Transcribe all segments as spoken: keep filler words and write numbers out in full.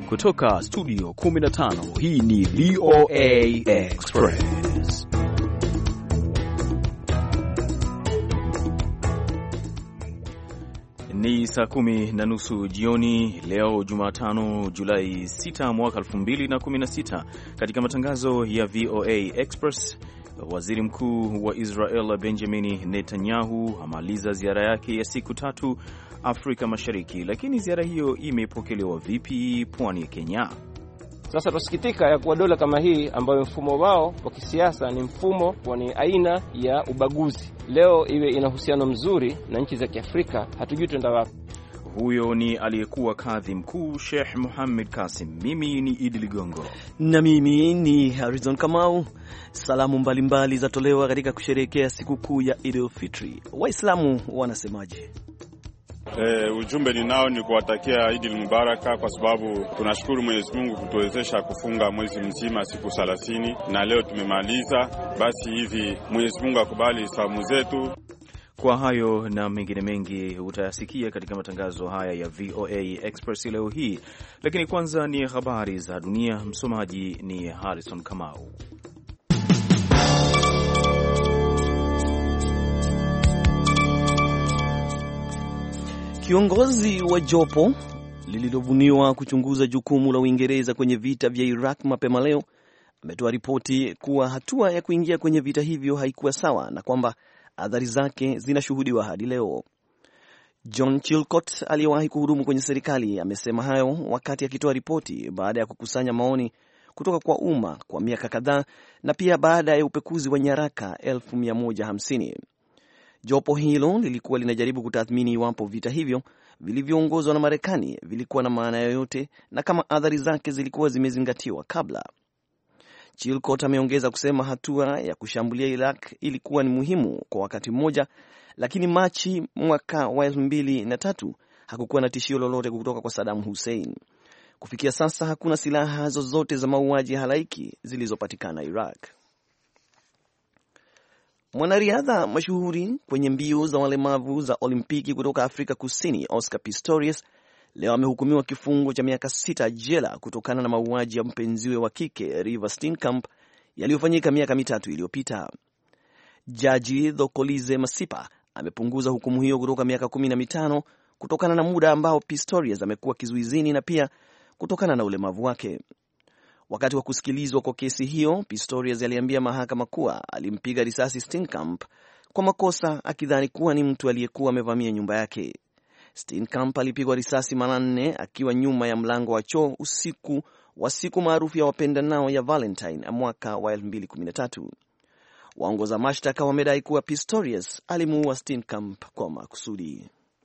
Kutoka studio kumi na tano, hii ni V O A Express. Ni saa kumi na nusu jioni leo Jumatano Julai sita mwaka elfu mbili na kumi na sita. Katika matangazo ya V O A Express, Waziri Mkuu wa Israel Benjamin Netanyahu amaliza ziara yake ya siku tatu Afrika Mashariki, lakini ziara hiyo imepokelewa vipi pwani ya Kenya? Sasa tusikitika ya kuwa dola kama hii ambayo mfumo wao wa kisiasa ni mfumo wa ni aina ya ubaguzi, leo iwe ina uhusiano mzuri na nchi za Kiafrika, hatujui tuenda wapi. Huyo ni aliyekuwa kadhi mkuu Sheikh Mohamed Kasim. Mimi ni Idi Ligongo na mimi ni Harrison Kamau. Salamu mbalimbali zatolewa katika kusherehekea sikukuu ya Eid al-Fitr. Waislamu wanasemaje? E, ujumbe ninao ni kuwatakia Eid al-Mubaraka, kwa sababu tunashukuru Mwenyezi Mungu kutuwezesha kufunga mwezi mzima siku thelathini na leo tumemaliza. Basi hivi Mwenyezi Mungu akubali saumu zetu. Kwa hayo na mengine mengi utayasikia katika matangazo haya ya V O A Express leo hii, lakini kwanza ni habari za dunia. Msomaji ni Harrison Kamau. Kiongozi wa jopo lililovuniwa kuchunguza jukumu la Uingereza kwenye vita vya Iraq mapema leo ametoa ripoti kuwa hatua ya kuingia kwenye vita hivyo haikuwa sawa na kwamba athari zake zinashuhudiwa hadi leo. John Chilcot aliyewahi kuhudumu kwenye serikali amesema hayo wakati akitoa ripoti baada ya kukusanya maoni kutoka kwa umma kwa miaka kadhaa na pia baada ya upekuzi wa nyaraka elfu mia moja hamsini. Jopo hilo lilikuwa linajaribu kutathmini iwapo vita hivyo vilivyoongozwa na Marekani vilikuwa na maana yoyote na kama athari zake zilikuwa zimezingatiwa kabla. Chilcot ameongeza kusema hatua ya kushambulia Iraq ilikuwa ni muhimu kwa wakati mmoja, lakini Machi mwaka wa elfu mbili na tatu hakukuwa na tishio lolote kutoka kwa Saddam Hussein. Kufikia sasa hakuna silaha zozote za mauaji ya halaiki zilizopatikana Iraq. Mwanariadha mashuhuri kwenye mbio za walemavu za Olimpiki kutoka Afrika Kusini, Oscar Pistorius, leo amehukumiwa kifungo cha miaka sita jela kutokana na mauaji ya mpenziwe wa kike Reeva Steenkamp yaliyofanyika miaka mitatu iliyopita. Jaji Dhokolize Masipa amepunguza hukumu hiyo kutoka miaka kumi na mitano kutokana na muda ambao Pistorius amekuwa kizuizini na pia kutokana na ulemavu wake. Wakati wa kusikilizwa kwa kesi hiyo, Pistorius aliambia mahakama kuwa alimpiga risasi Steenkamp kwa makosa akidhani kuwa ni mtu aliyekuwa amevamia nyumba yake. Steenkamp alipigwa risasi mara nne akiwa nyuma ya mlango wa choo usiku wa siku maarufu ya wapendanao ya Valentine mwaka wa elfu mbili kumi na tatu. Waongoza mashtaka wamedai kuwa Pistorius alimuua Steenkamp kwa makusudi.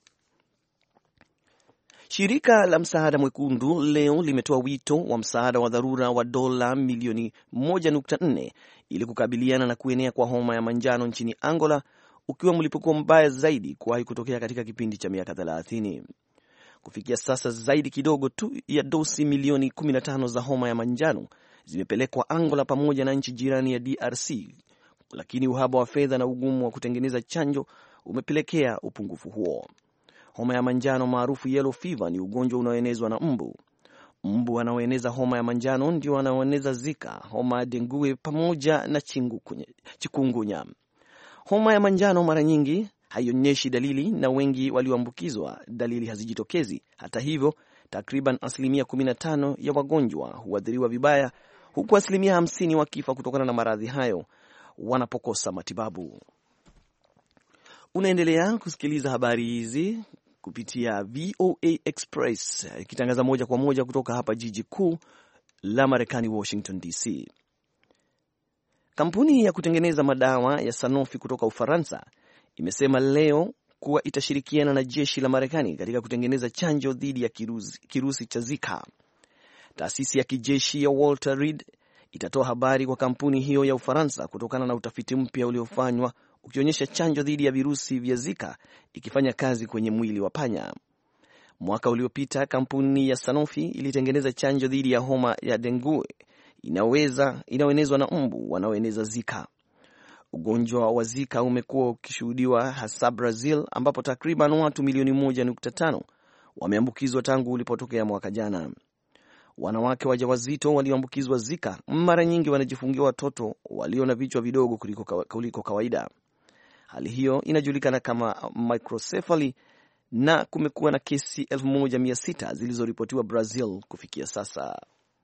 Shirika la msaada mwekundu leo limetoa wito wa msaada wa dharura wa dola milioni moja nukta nne ili kukabiliana na kuenea kwa homa ya manjano nchini Angola, ukiwa mlipuko mbaya zaidi kuwahi kutokea katika kipindi cha miaka thelathini. Kufikia sasa zaidi kidogo tu ya dosi milioni kumi na tano za homa ya manjano zimepelekwa Angola pamoja na nchi jirani ya D R C, lakini uhaba wa fedha na ugumu wa kutengeneza chanjo umepelekea upungufu huo. Homa ya manjano maarufu yellow fever ni ugonjwa unaoenezwa na mbu. Mbu wanaoeneza homa ya manjano ndio wanaoeneza Zika, homa ya dengue pamoja na chikungunya. Homa ya manjano mara nyingi haionyeshi dalili na wengi walioambukizwa dalili hazijitokezi. Hata hivyo, takriban asilimia kumi na tano ya wagonjwa huathiriwa vibaya, huku asilimia hamsini wakifa kutokana na maradhi hayo wanapokosa matibabu. Unaendelea kusikiliza habari hizi kupitia V O A Express ikitangaza moja kwa moja kutoka hapa jiji kuu la Marekani, Washington D C. Kampuni ya kutengeneza madawa ya Sanofi kutoka Ufaransa imesema leo kuwa itashirikiana na jeshi la Marekani katika kutengeneza chanjo dhidi ya kirusi, kirusi cha Zika. Taasisi ya kijeshi ya Walter Reed itatoa habari kwa kampuni hiyo ya Ufaransa kutokana na utafiti mpya uliofanywa ukionyesha chanjo dhidi ya virusi vya Zika ikifanya kazi kwenye mwili wa panya. Mwaka uliopita kampuni ya Sanofi ilitengeneza chanjo dhidi ya homa ya dengue inaweza inaoenezwa na mbu wanaoeneza Zika. Ugonjwa wa Zika umekuwa ukishuhudiwa hasa Brazil, ambapo takriban watu milioni moja nukta tano wameambukizwa tangu ulipotokea mwaka jana. wanawake wajawazito walioambukizwa Zika mara nyingi wanajifungia watoto walio na vichwa vidogo kuliko kawaida. Hali hiyo inajulikana kama microcephaly na kumekuwa na kesi elfu moja mia sita zilizoripotiwa Brazil kufikia sasa.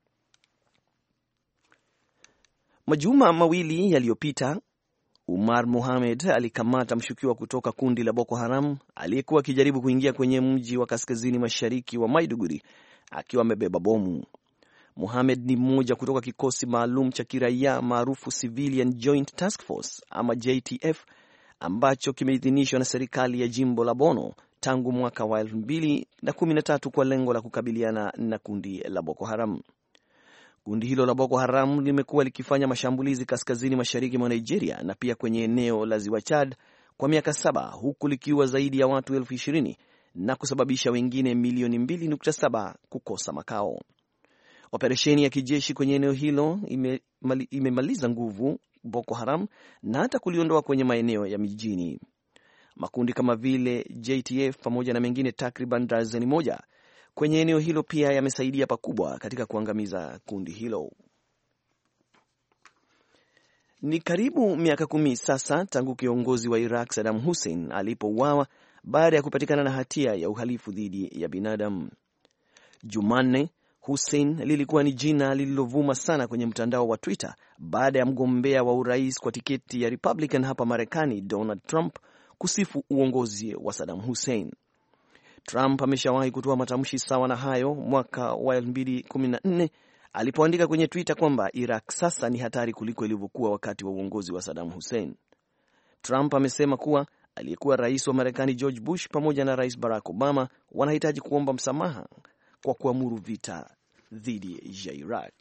Majuma mawili yaliyopita, Umar Mohamed alikamata mshukiwa kutoka kundi la Boko Haram aliyekuwa akijaribu kuingia kwenye mji wa kaskazini mashariki wa Maiduguri akiwa amebeba bomu. Mohamed ni mmoja kutoka kikosi maalum cha kiraia maarufu Civilian Joint Task Force ama J T F ambacho kimeidhinishwa na serikali ya jimbo la Bono tangu mwaka wa elfu mbili na kumi na tatu kwa lengo la kukabiliana na kundi la Boko Haram. Kundi hilo la Boko Haram limekuwa likifanya mashambulizi kaskazini mashariki mwa Nigeria na pia kwenye eneo la Ziwa Chad kwa miaka saba, huku likiwa zaidi ya watu elfu ishirini na kusababisha wengine milioni mbili nukta saba kukosa makao. Operesheni ya kijeshi kwenye eneo hilo imemaliza nguvu Boko Haram na hata kuliondoa kwenye maeneo ya mijini. Makundi kama vile J T F pamoja na mengine takriban dazeni moja kwenye eneo hilo pia yamesaidia pakubwa katika kuangamiza kundi hilo. Ni karibu miaka kumi sasa tangu kiongozi wa Iraq Saddam Hussein alipouawa baada ya kupatikana na hatia ya uhalifu dhidi ya binadamu. Jumanne, Hussein lilikuwa ni jina lililovuma sana kwenye mtandao wa Twitter baada ya mgombea wa urais kwa tiketi ya Republican hapa Marekani Donald Trump kusifu uongozi wa Saddam Hussein. Trump ameshawahi kutoa matamshi sawa na hayo mwaka wa elfu mbili kumi na nne alipoandika kwenye Twitter kwamba Iraq sasa ni hatari kuliko ilivyokuwa wakati wa uongozi wa Saddam Hussein. Trump amesema kuwa aliyekuwa rais wa Marekani George Bush pamoja na Rais Barack Obama wanahitaji kuomba msamaha kwa kuamuru vita dhidi ya Iraq.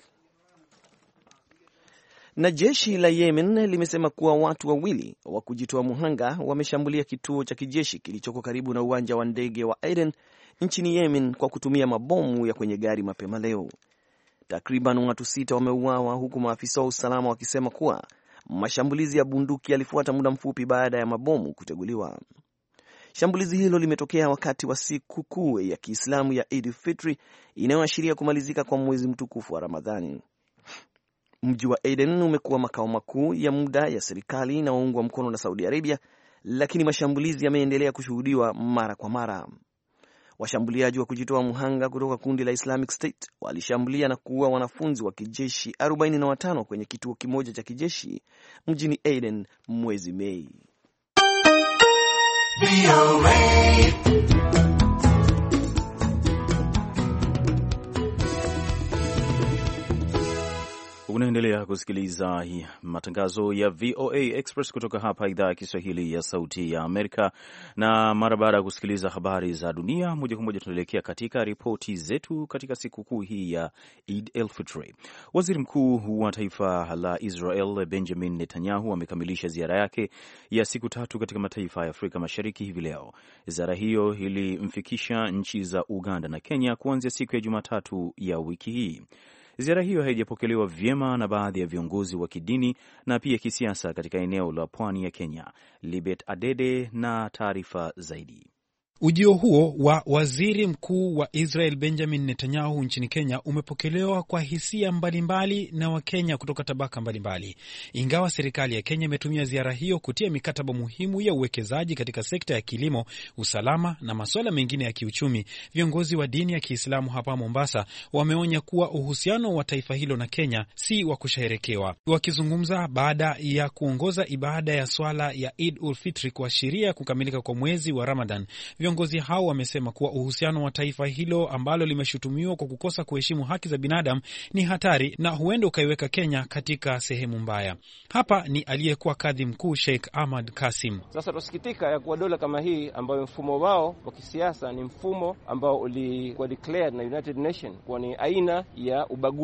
Na jeshi la Yemen limesema kuwa watu wawili wa kujitoa muhanga wameshambulia kituo cha kijeshi kilichoko karibu na uwanja wa ndege wa Aden nchini Yemen kwa kutumia mabomu ya kwenye gari mapema leo. Takriban watu sita wameuawa huku maafisa wa usalama wakisema kuwa mashambulizi ya bunduki yalifuata muda mfupi baada ya mabomu kuteguliwa. Shambulizi hilo limetokea wakati wa siku kuu ya Kiislamu ya Eid al-Fitr inayoashiria kumalizika kwa mwezi mtukufu wa Ramadhani. Mji wa Aden umekuwa makao makuu ya muda ya serikali na waungwa mkono na Saudi Arabia, lakini mashambulizi yameendelea kushuhudiwa mara kwa mara. Washambuliaji wa kujitoa mhanga kutoka kundi la Islamic State walishambulia na kuua wanafunzi wa kijeshi arobaini na watano kwenye kituo kimoja cha kijeshi mjini Aden mwezi Mei. Unaendelea kusikiliza matangazo ya V O A Express kutoka hapa idhaa ya Kiswahili ya Sauti ya Amerika, na mara baada ya kusikiliza habari za dunia moja kwa moja tunaelekea katika ripoti zetu katika siku kuu hii ya Eid al-Fitr. Waziri Mkuu wa taifa la Israel Benjamin Netanyahu amekamilisha ziara yake ya siku tatu katika mataifa ya Afrika Mashariki hivi leo. Ziara hiyo ilimfikisha nchi za Uganda na Kenya kuanzia siku ya Jumatatu ya wiki hii. Ziara hiyo haijapokelewa vyema na baadhi ya viongozi wa kidini na pia kisiasa katika eneo la pwani ya Kenya. Libet Adede na taarifa zaidi. Ujio huo wa waziri mkuu wa Israel Benjamin Netanyahu nchini Kenya umepokelewa kwa hisia mbalimbali na Wakenya kutoka tabaka mbalimbali. Ingawa serikali ya Kenya imetumia ziara hiyo kutia mikataba muhimu ya uwekezaji katika sekta ya kilimo, usalama na masuala mengine ya kiuchumi, viongozi wa dini ya Kiislamu hapa Mombasa wameonya kuwa uhusiano wa taifa hilo na Kenya si wa kusherekewa. Wakizungumza baada ya kuongoza ibada ya swala ya Eid al-Fitr kuashiria kukamilika kwa mwezi wa Ramadan, viongozi hao wamesema kuwa uhusiano wa taifa hilo ambalo limeshutumiwa kwa kukosa kuheshimu haki za binadamu ni hatari na huenda ukaiweka Kenya katika sehemu mbaya. Hapa ni aliyekuwa kadhi mkuu Sheikh Ahmad Kasim. Sasa tusikitika ya kuwa dola kama hii ambayo mfumo wao wa kisiasa ni mfumo ambao ulikuwa declared na United Nations kwa ni aina ya ubaguzi.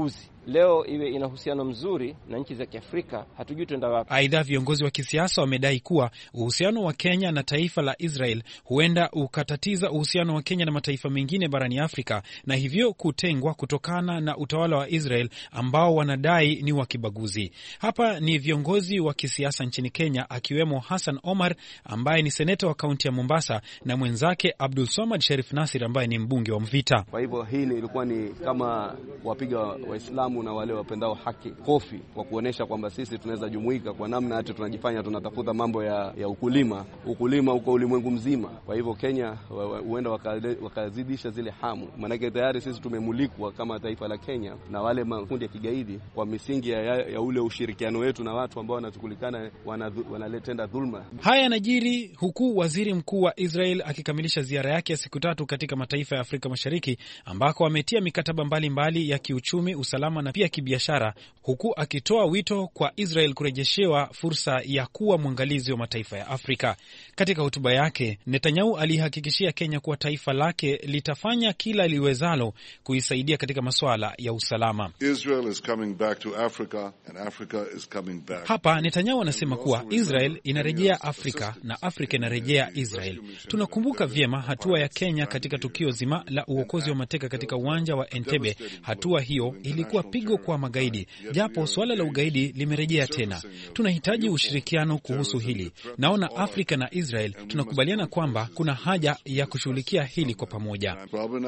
leo iwe ina uhusiano mzuri na nchi za Kiafrika, hatujui tuenda wapi. Aidha, viongozi wa kisiasa wamedai kuwa uhusiano wa Kenya na taifa la Israel huenda ukatatiza uhusiano wa Kenya na mataifa mengine barani Afrika, na hivyo kutengwa kutokana na utawala wa Israel ambao wanadai ni wa kibaguzi. Hapa ni viongozi wa kisiasa nchini Kenya, akiwemo Hassan Omar ambaye ni seneta wa kaunti ya Mombasa na mwenzake Abdul Swamad Sharif Nasir ambaye ni mbunge wa Mvita. Kwa hivyo hili ilikuwa ni kama wapiga Waislamu na wale wapendao haki kofi kwa kuonesha kwamba sisi tunaweza jumuika kwa namna hata tunajifanya tunatafuta mambo ya, ya ukulima ukulima uko ulimwengu mzima. Kwa hivyo Kenya huenda wakazidisha zile hamu, maana tayari sisi tumemulikwa kama taifa la Kenya na wale makundi ya kigaidi kwa misingi ya, ya ule ushirikiano wetu na watu ambao wanatukulikana wanaletenda dhulma. Haya yanajiri huku waziri mkuu wa Israel akikamilisha ziara yake ya siku tatu katika mataifa ya Afrika Mashariki, ambako ametia mikataba mbalimbali mbali ya kiuchumi, usalama na pia kibiashara, huku akitoa wito kwa Israel kurejeshewa fursa ya kuwa mwangalizi wa mataifa ya Afrika. Katika hotuba yake, Netanyahu alihakikishia Kenya kuwa taifa lake litafanya kila liwezalo kuisaidia katika masuala ya usalama. Israel is coming back to Africa and Africa is coming back. Hapa Netanyahu anasema kuwa Israel inarejea Afrika na Afrika inarejea Israel. Tunakumbuka vyema hatua ya Kenya katika tukio zima la uokozi wa mateka katika uwanja wa Entebbe. Hatua hiyo ilikuwa pigo kwa magaidi, japo swala la ugaidi limerejea tena. Tunahitaji ushirikiano kuhusu hili. Naona Afrika na Israel tunakubaliana kwamba kuna haja ya kushughulikia hili kwa pamoja.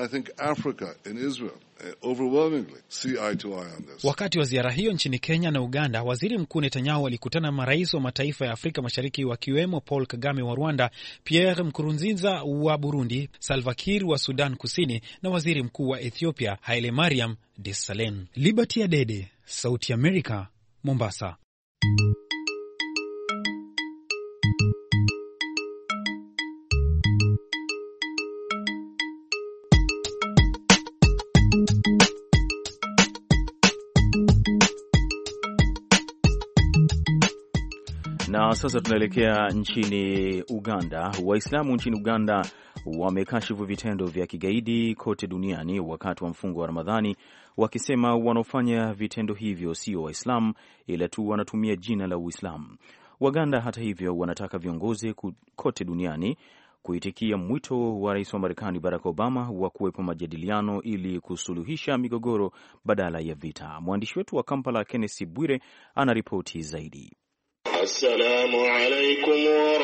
Wakati wa ziara hiyo nchini Kenya na Uganda, waziri mkuu Netanyahu alikutana na marais wa mataifa ya Afrika Mashariki wakiwemo Paul Kagame wa Rwanda, Pierre Nkurunziza wa Burundi, Salva Kiir wa Sudan Kusini na waziri mkuu wa Ethiopia Haile Mariam Desalegn. Liberty Adede, Sauti ya Amerika, Mombasa. Na sasa tunaelekea nchini Uganda. Waislamu nchini Uganda wamekashifu vitendo vya kigaidi kote duniani wakati wa mfungo wa Ramadhani, wakisema wanaofanya vitendo hivyo sio Waislamu ila tu wanatumia jina la Uislamu. Waganda hata hivyo wanataka viongozi kote duniani kuitikia mwito wa Rais wa Marekani Barack Obama wa kuwepo majadiliano ili kusuluhisha migogoro badala ya vita. Mwandishi wetu wa Kampala Kenneth Bwire anaripoti zaidi. Assalamu alaykum wa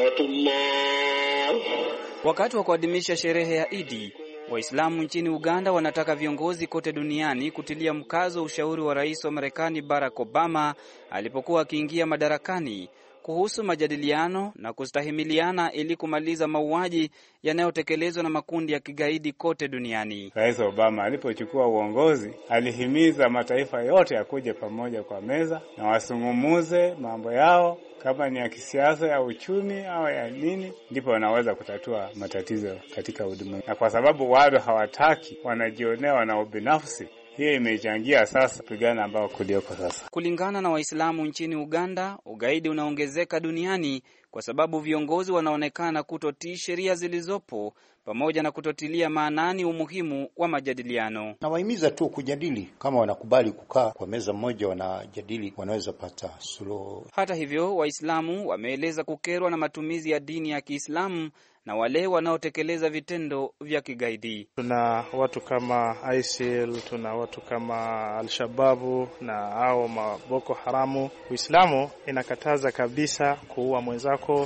rahmatullah. Wakati wa kuadhimisha sherehe ya Idi, Waislamu nchini Uganda wanataka viongozi kote duniani kutilia mkazo ushauri wa Rais wa Marekani Barack Obama alipokuwa akiingia madarakani kuhusu majadiliano na kustahimiliana ili kumaliza mauaji yanayotekelezwa na makundi ya kigaidi kote duniani. Rais Obama alipochukua uongozi alihimiza mataifa yote yakuje pamoja kwa meza na wasungumuze mambo yao, kama ni ya kisiasa, ya uchumi au ya nini, ndipo wanaweza kutatua matatizo katika ulimwengu. Na kwa sababu watu hawataki, wanajionea na ubinafsi, hii imechangia sasa pigana ambao kulioko sasa. Kulingana na Waislamu nchini Uganda, ugaidi unaongezeka duniani kwa sababu viongozi wanaonekana kutotii sheria zilizopo pamoja na kutotilia maanani umuhimu wa majadiliano. Na wahimiza tu kujadili, kama wanakubali kukaa kwa meza moja wanajadili, wanaweza pata suluhu. Hata hivyo, Waislamu wameeleza kukerwa na matumizi ya dini ya Kiislamu na wale wanaotekeleza vitendo vya kigaidi. Tuna watu kama ISIL, tuna watu kama Al-Shababu na hao maboko haramu. Uislamu inakataza kabisa kuua mwenzako,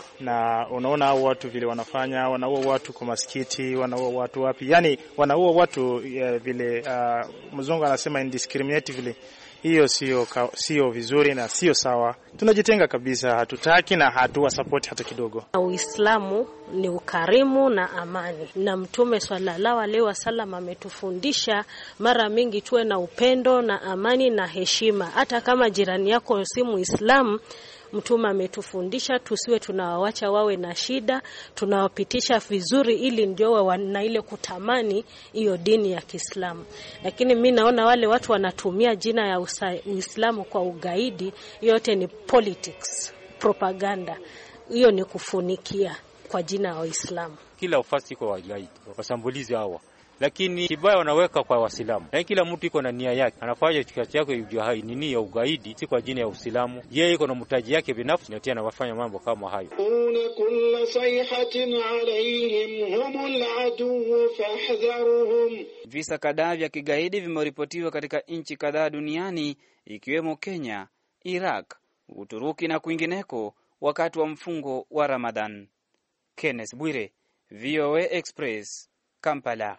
na unaona hao watu vile wanafanya, wanaua watu kwa masikiti, wanaua watu wapi, yani wanaua watu uh, vile uh, mzungu anasema indiscriminatively. Hiyo sio sio vizuri na sio sawa. Tunajitenga kabisa, hatutaki na hatuwa support hata kidogo. Uislamu ni ukarimu na amani, na Mtume sallallahu alaihi wasallam ametufundisha mara mingi tuwe na upendo na amani na heshima. Hata kama jirani yako si Muislamu, Mtume ametufundisha tusiwe tunawaacha wawe na shida, tunawapitisha vizuri ili ndio wana ile kutamani hiyo dini ya Kiislamu. Lakini mimi naona wale watu wanatumia jina ya Uislamu kwa ugaidi, yote ni politics, propaganda. Hiyo ni kufunikia kwa jina la Uislamu. Kila ufasi kwa wagaidi, wasambulizi hawa lakini kibaya wanaweka kwa Waislamu. Lakini kila mtu iko na nia yake, anafanya kazi yake ya nini ya ugaidi, si kwa jina ya Uislamu. Yeye iko na mtaji yake binafsi, na tena wafanya mambo kama hayo. Kullu sayhatin alayhim humul adu fahdharuhum. Visa kadhaa vya kigaidi vimeripotiwa katika nchi kadhaa duniani ikiwemo Kenya, Iraq, Uturuki na kwingineko wakati wa mfungo wa Ramadhan. Kenneth Bwire, V O A Express, Kampala.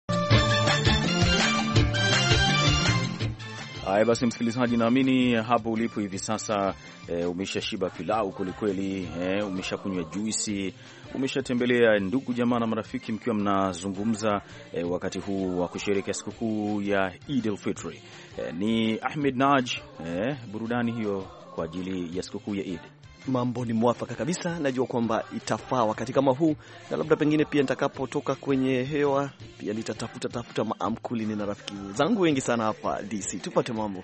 Haya basi, msikilizaji, naamini hapo ulipo hivi sasa e, umeshashiba pilau kwelikweli, e, umeshakunywa juisi, umeshatembelea ndugu jamaa na marafiki mkiwa mnazungumza e, wakati huu wa kusherehekea sikukuu ya Eid al-Fitr. E, ni Ahmed Naj, e, burudani hiyo kwa ajili ya sikukuu ya Eid. Mambo ni mwafaka kabisa, najua kwamba itafaa wakati kama huu, na labda pengine pia nitakapotoka kwenye hewa pia nitatafuta tafuta maamkuli. Nina rafiki zangu wengi sana hapa D C, tupate mambo.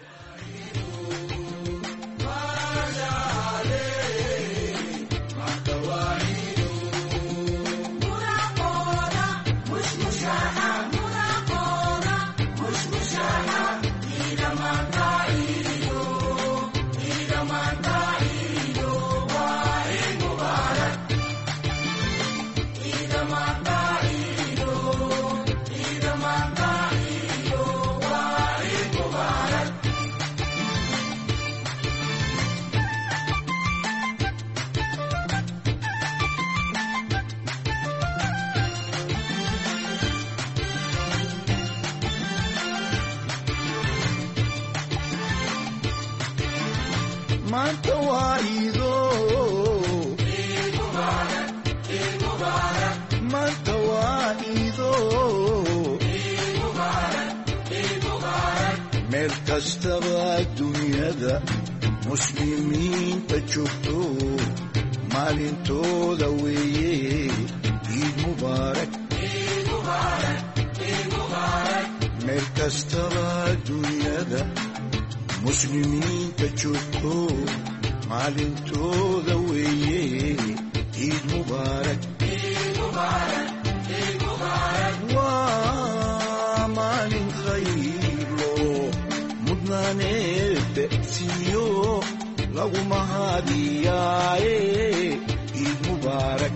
Matawaido Eid Mubarak, Eid Mubarak, Matawaido Eid Mubarak, Eid Mubarak. Meel kastaba dunyada muslimiinta joogto maalintooda weeye. Eid Mubarak, Eid Mubarak, Eid Mubarak. Meel kastaba dunyada muslimiinta joogto maalintooda weeye. Eid Mubarak, Eid Mubarak, Eid Mubarak. Waa maalin khayro mudnaaneed siyo lagu mahadiyaaye. Eid Mubarak.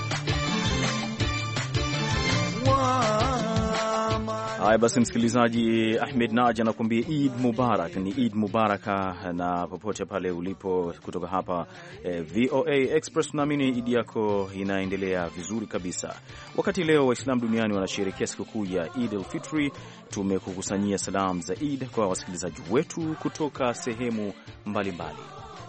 Haya basi, msikilizaji, Ahmed Naj anakuambia Eid Mubarak. Ni Eid Mubaraka na popote pale ulipo kutoka hapa eh, V O A Express, naamini Eid yako inaendelea vizuri kabisa. Wakati leo Waislamu duniani wanasherehekea sikukuu ya Eid al-Fitr, tumekukusanyia salamu za Eid kwa wasikilizaji wetu kutoka sehemu mbalimbali.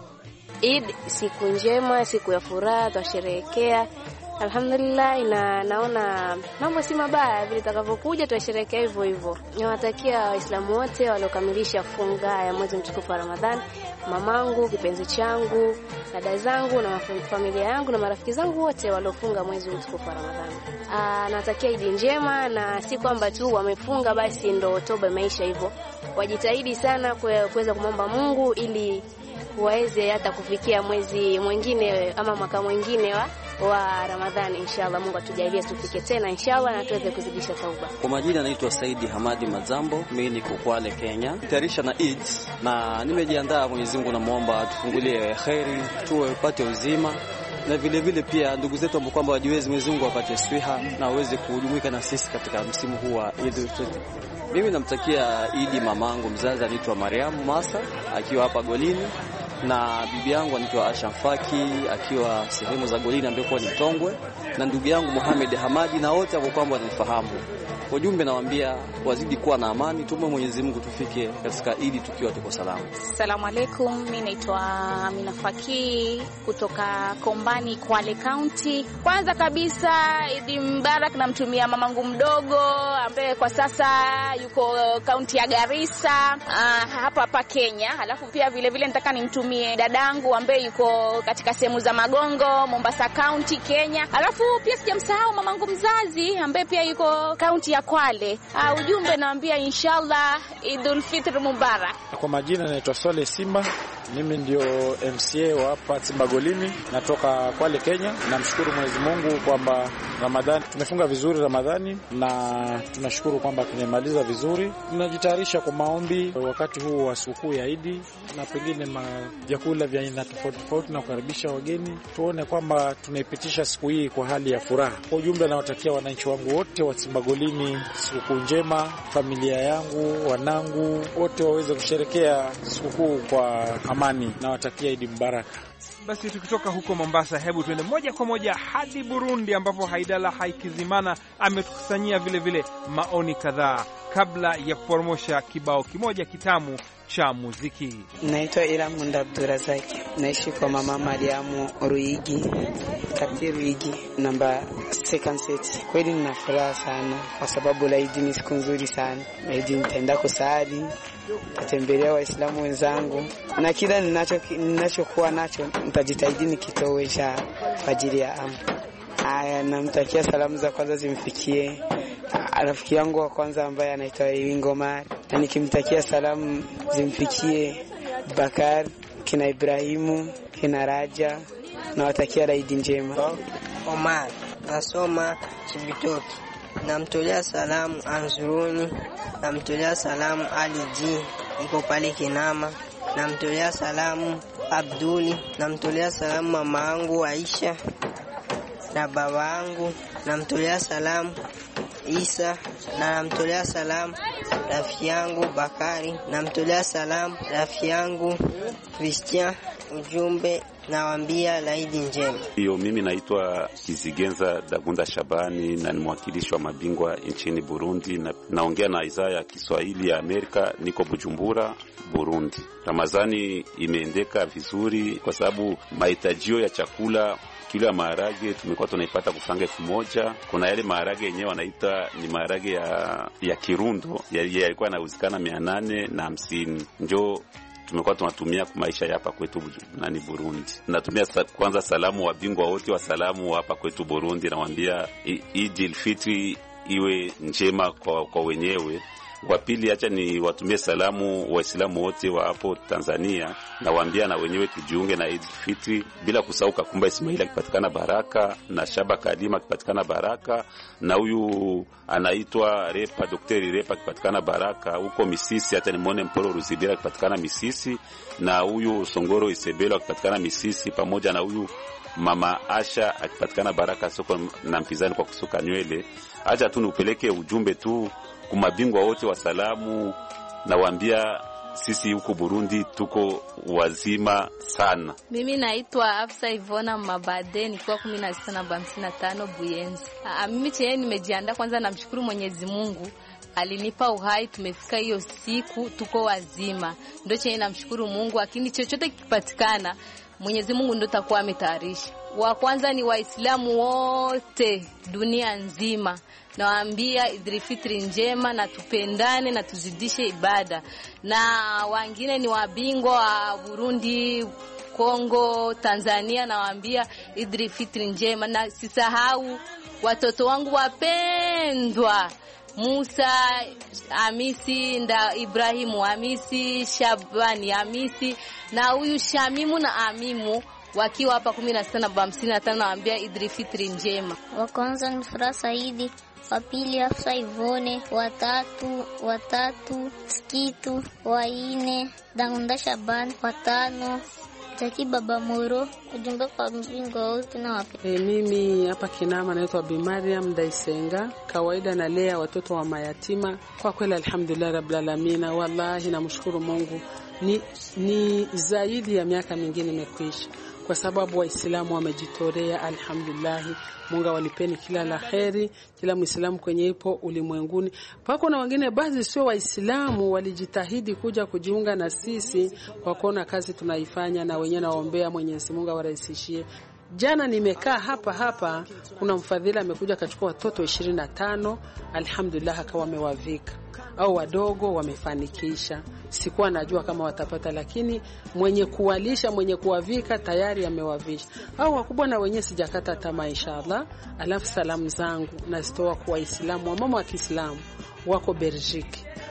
Eid siku njema, siku ya furaha, tutasherehekea. Alhamdulillah, ina naona mambo si mabaya vile takavyokuja, tutasherehekea hivyo hivyo. Nawatakia Waislamu wote waliokamilisha funga ya mwezi mtukufu wa Ramadhani, mamangu, kipenzi changu, dada zangu na familia yangu na marafiki zangu wote waliofunga mwezi mtukufu wa Ramadhani. Ah, natakia Eid njema, na si kwamba tu wamefunga basi ndo toba imeisha hivyo. Wajitahidi sana kuweza kumomba Mungu ili waweze hata kufikia mwezi mwingine ama mwaka mwingine wa wa Ramadhani. Inshallah Mungu atujalie tufike tena inshallah na tuweze kuzidisha tauba. Kwa majina naitwa Saidi Hamadi Mazambo, mimi niko Kwale, Kenya. Tayarisha na Eid na nimejiandaa. Mwenyezi Mungu namuomba tufungulie khairi, tuwe upate uzima, na vile vile pia ndugu zetu ambao kwamba wajiwezi, Mwenyezi Mungu apate swiha na waweze kujumuika na sisi katika msimu huu wa Eid al-Fitr. Mimi namtakia Eid mamangu mzazi anaitwa Mariamu Masa akiwa hapa Golini, na bibi yangu anaitwa Asha Faki akiwa sehemu za Golini ambako ni Tongwe, na ndugu yangu Mohamed Hamadi na wote ambao kwamba wanifahamu. Kwa ujumbe nawaambia wazidi kuwa na amani, tume Mwenyezi Mungu tufike katika Eid tukiwa tuko salama. Asalamu alaykum, mimi naitwa Amina Faki kutoka Kombani, Kwale County. Kwanza kabisa Eid Mubarak namtumia mamangu mdogo ambaye kwa sasa yuko kaunti ya Garissa uh, hapa hapa Kenya. Halafu pia vile vile nataka nimtumie dadangu ambaye yuko katika sehemu za Magongo, Mombasa County, Kenya. Halafu pia sijamsahau mamangu mzazi ambaye pia yuko kaunti ya Kwale. Uh, ujumbe naambia inshallah Eid al-Fitr Mubarak. Kwa majina naitwa Sole Simba, Mimi ndio M C A wa hapa Tsimbagolini, natoka Kwale, Kenya. Namshukuru Mwenyezi Mungu kwamba Ramadhani tumefunga vizuri Ramadhani, na tunashukuru kwamba tumemaliza vizuri. Tunajitayarisha kwa maombi wakati huu wa sikukuu ya Idi, na pengine vyakula vya aina tofauti tofauti na kukaribisha wageni. Tuone kwamba tunaipitisha siku hii kwa hali ya furaha. Kwa ujumla, nawatakia wananchi wangu wote wa Tsimbagolini sikukuu njema, familia yangu, wanangu wote waweze kusherekea sikukuu kwa amani. Nawatakia Idi Mubaraka. Basi tukitoka huko Mombasa, hebu tuende moja kwa moja hadi Burundi, ambapo Haidala Haikizimana ametukusanyia vile vile maoni kadhaa kabla ya kuporomosha kibao kimoja kitamu cha muziki. Naitwa Iramunda Abdurazaki, naishi kwa mama Mariamu Ruigi, kati Ruigi namba second set. Kweli nina furaha sana kwa sababu Idi ni siku nzuri sana. Idi nitaenda kusali, tatembelea Waislamu wenzangu, na kila ninacho ninachokuwa nacho nitajitahidi nikitoe cha ajili ya amu. Haya, namtakia salamu za kwanza zimfikie rafiki yangu wa kwanza ambaye anaitwa Ingomar, na nikimtakia salamu zimfikie Bakar, kina Ibrahimu, kina Raja, na watakia Idi njema. Omar nasoma Chibitoki, namtolea salamu Anzuruni, namtolea salamu Ali G iko pale Kinama, namtolea salamu Abduli, namtolea salamu mama yangu Aisha na baba yangu, namtolea salamu Isa, na namtolea salamu rafiki yangu Bakari, namtolea salamu rafiki yangu Christian. Ujumbe nawaambia Idi njema. Hiyo, mimi naitwa Kizigenza Dagunda Shabani na ni mwakilishi wa mabingwa nchini Burundi, na naongea na idhaa ya Kiswahili ya Amerika, niko Bujumbura, Burundi. Ramadhani imeendeka vizuri kwa sababu mahitajio ya chakula, kilo ya maharage tumekuwa tunaipata kufanga elfu moja. Kuna yale maharage yenyewe wanaita ni maharage ya ya Kirundo, yalikuwa yanauzikana mia nane na hamsini. Njoo tumekuwa tunatumia kwa maisha ya hapa kwetu nani Burundi. Natumia sa, kwanza salamu wa bingwa wote wa salamu hapa kwetu Burundi, nawaambia Idil Fitri iwe njema kwa, kwa wenyewe. Wa pili, acha ni watumie salamu Waislamu wote wa hapo Tanzania, na waambia na wenyewe tujiunge na Idil Fitri, bila kusahau Kakumba Ismaila akipatikana Baraka, na Shaba Kalima akipatikana Baraka, na huyu anaitwa Repa Daktari Repa akipatikana Baraka huko Misisi. Acha nimuone Mporo Ruzibira akipatikana Misisi, na huyu Songoro Isebelo akipatikana Misisi, pamoja na huyu Mama Asha akipatikana Baraka soko na mpizani kwa kusuka nywele. Acha tu nupeleke ujumbe tu kumabingwa wote wa salamu, na waambia sisi huko Burundi tuko wazima sana. Mimi naitwa Afsa Ivona Mabade, nikiwa kumi na sita na hamsini na tano Buyenzi. A, mimi chenye nimejiandaa, kwanza namshukuru Mwenyezi Mungu alinipa uhai, tumefika hiyo siku tuko wazima. Ndio chenye namshukuru Mungu, lakini chochote kipatikana Mwenyezi Mungu ndio takuwa ametayarisha. Wa kwanza ni Waislamu wote dunia nzima, nawaambia Idul Fitri njema, na tupendane na tuzidishe ibada. Na wengine ni wabingwa wa Burundi, Kongo, Tanzania, nawaambia Idul Fitri njema. Na sisahau watoto wangu wapendwa Musa Hamisi, nda Ibrahimu Hamisi, Shabani Hamisi, na huyu Shamimu na Amimu wakiwa hapa kumi na sita na hamsini na tano, naambia Idul Fitri njema. Wa kwanza ni Furaha Saidi, wa pili Afsa Ivone, watatu watatu Skitu, wa nne Dagunda Shabani, watano Taki Baba Moro. Ujumbe kwa mbingo wote na wapi. E, mimi hapa Kinama naitwa Bi Mariam Daisenga. Kawaida nalea watoto wa mayatima. Kwa kweli alhamdulillah rabbil alamin, wallahi namshukuru Mungu. Ni ni zaidi ya miaka mingine imekwisha, kwa sababu Waislamu wamejitolea alhamdulillah. Mungu walipeni kila la kheri, kila Muislamu kwenye ipo ulimwenguni. Pako na wengine baadhi sio Waislamu walijitahidi kuja kujiunga na sisi kwa kuona kazi tunaifanya, na wenyewe naombea Mwenyezi Mungu awarahisishie. Jana nimekaa hapa hapa, kuna mfadhila amekuja akachukua watoto ishirini na tano, alhamdulillah akawa amewavika. Au wadogo wamefanikisha. Sikuwa najua kama watapata, lakini mwenye kuwalisha, mwenye kuwavika tayari amewavisha. Au wakubwa na wenyewe sijakata tamaa inshallah. Alafu salamu zangu nazitoa kwa Waislamu wa mama wa Kiislamu wako Belgique,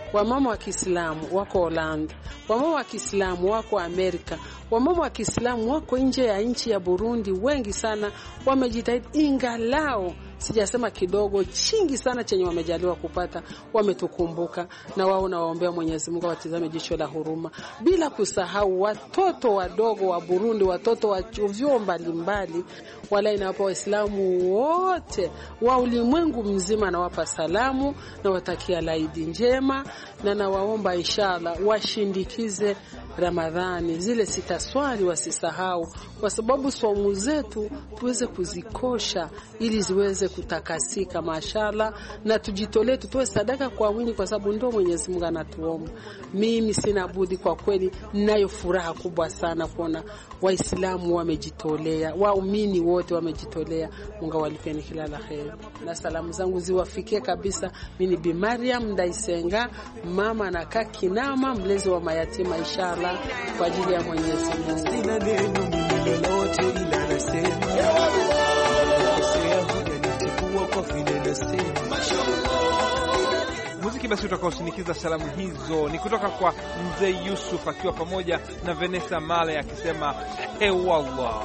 Wamama wa Kiislamu wako Holland, wamama wa Kiislamu wako Amerika, wamama wa Kiislamu wako nje ya nchi ya Burundi, wengi sana wamejitahidi, ingalao sijasema kidogo, chingi sana chenye wamejaliwa kupata, wametukumbuka, na wao na waombea Mwenyezi Mungu watizame jicho la huruma. Bila kusahau watoto wadogo wa Burundi, watoto wa vyuo mbalimbali, wala inawapa Waislamu wote wa ulimwengu mzima na wapa salamu na watakia laidi njema, na nawaomba inshallah washindikize Ramadhani, zile sita swali wasisahau, kwa sababu saumu zetu tuweze kuzikosha ili ziweze kutakasika mashallah, na tujitolee tutoe sadaka kwa wingi, kwa sababu ndio Mwenyezi Mungu anatuomba. Mimi sina budi, kwa kweli ninayo furaha kubwa sana kuona Waislamu wamejitolea, waumini wote wamejitolea. Mungu awalipeni kila la kheri, na salamu zangu ziwafikie kabisa. Mimi Bi Mariam Ndaisenga, mama na Kakinama, mlezi wa mayatima, inshallah kwa ajili ya Mwenyezi Mungu. Sina neno mimi lolote ila nasema kwa vile nasema muziki. Basi utakaosinikiza salamu hizo ni kutoka kwa Mzee Yusuf akiwa pamoja na Vanessa Male akisema he wallah.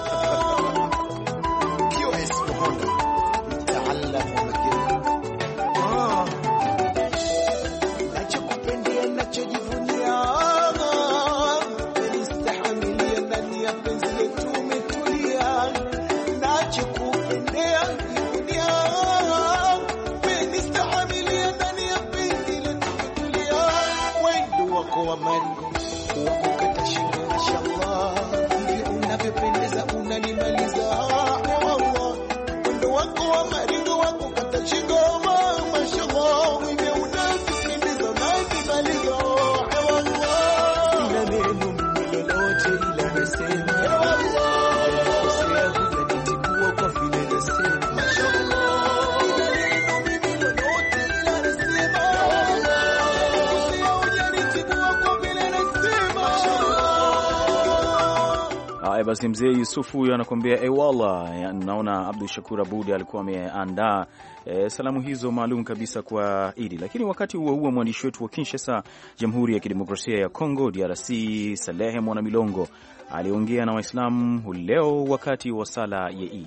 Basi Mzee Yusufu huyo anakuambia ewala. Naona Abdul Shakur Abudi alikuwa ameandaa e, salamu hizo maalum kabisa kwa Idi. Lakini wakati huo huo mwandishi wetu wa Kinshasa, Jamhuri ya Kidemokrasia ya Kongo D R C, Salehe Mwana Milongo aliongea na Waislamu leo wakati wa sala ya Idi.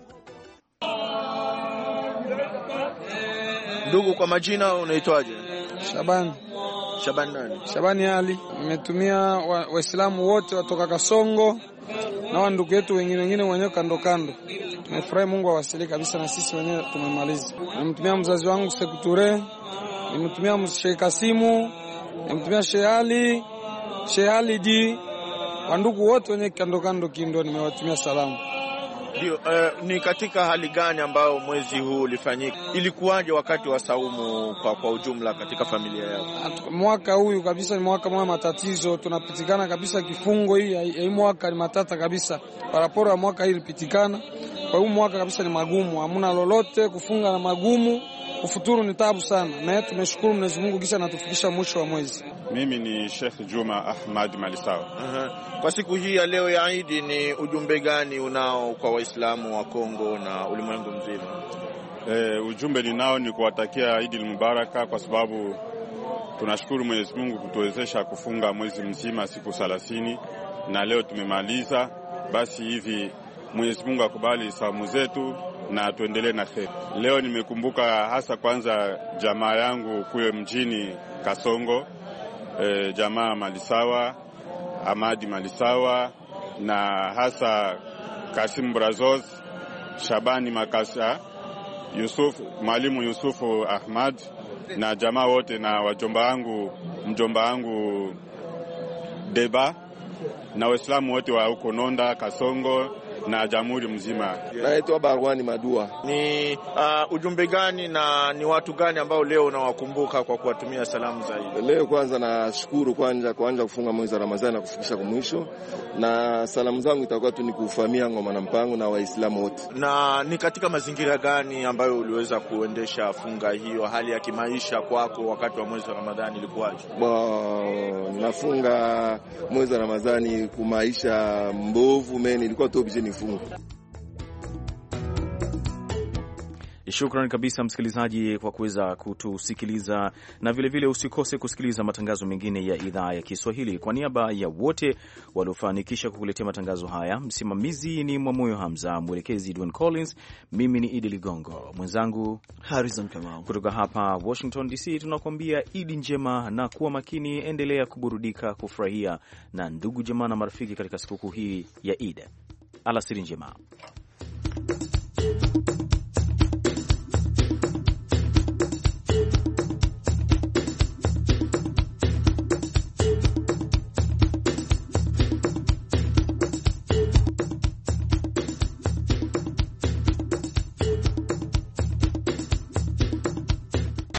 Ndugu, kwa majina unaitwaje? Shaban. Shaban nani? Shabani Ali. Nimetumia Waislamu wote watoka Kasongo na ndugu yetu wengine wengine wenyewe kando kando. Tumefurahi, Mungu awasili kabisa, na sisi wenyewe tumemaliza. Nimemtumia mzazi wangu Sekuture, nimemtumia Sheikh Kasimu, nimemtumia Sheikh Ali, Sheikh Ali di, wandugu wote wenyewe kando kando kindo nimewatumia salamu. Ndio, uh, ni katika hali gani ambao mwezi huu ulifanyika? Ilikuwaje wakati wa saumu kwa, kwa ujumla katika familia yako? Mwaka huu kabisa ni mwaka mwa matatizo, tunapitikana kabisa kifungo. Hii hii mwaka ni matata kabisa. Paraporo ya mwaka hii ilipitikana. Kwa huu mwaka kabisa ni magumu, hamuna lolote, kufunga na magumu, kufuturu ni tabu sana. Na tumeshukuru Mwenyezi Mungu kisha natufikisha mwisho wa mwezi. Mimi ni Sheikh Juma Ahmad Malisawa. Uh-huh. Kwa siku hii ya leo ya Eid, ni ujumbe gani unao kwa Waislamu wa Kongo na ulimwengu mzima? E, ujumbe ninao ni kuwatakia Eid al-Mubaraka, kwa sababu tunashukuru Mwenyezi Mungu kutuwezesha kufunga mwezi mzima siku thelathini, na leo tumemaliza. Basi hivi Mwenyezi Mungu akubali saumu zetu na tuendelee na kheri. Leo nimekumbuka hasa kwanza jamaa yangu kule mjini Kasongo, e, jamaa Malisawa, Ahmadi Malisawa, na hasa Kasim Brazos, Shabani Makasa, Yusuf, Mwalimu Yusufu Ahmad, na jamaa wote, na wajomba wangu, mjomba wangu Deba, na Waislamu wote wa huko Nonda, Kasongo na jamhuri mzima. Naitwa Barwani Madua. Ni uh, ujumbe gani na ni watu gani ambao leo unawakumbuka kwa kuwatumia salamu zaidi? Leo kwanza nashukuru kwanza kuanza kufunga mwezi wa Ramadhani na kufikisha kwa mwisho, na salamu zangu itakuwa tu ni kufahamia ngoma na mpango na Waislamu wote. Na ni katika mazingira gani ambayo uliweza kuendesha funga hiyo? Hali ya kimaisha kwako wakati wa mwezi wa Ramadhani ilikuwaje? Nafunga mwezi wa Ramadhani kumaisha mbovu, mimi nilikuwa tu obje nifunga. Shukran kabisa msikilizaji kwa kuweza kutusikiliza, na vilevile vile usikose kusikiliza matangazo mengine ya idhaa ya Kiswahili. Kwa niaba ya wote waliofanikisha kukuletea matangazo haya, msimamizi ni Mwamoyo Hamza, mwelekezi Edwin Collins, mimi ni Idi Ligongo, mwenzangu Harrison Kamau. Kutoka hapa Washington D C tunakuambia Idi njema na kuwa makini, endelea kuburudika, kufurahia na ndugu jamaa na marafiki katika sikukuu hii ya Eid. Alasiri njema.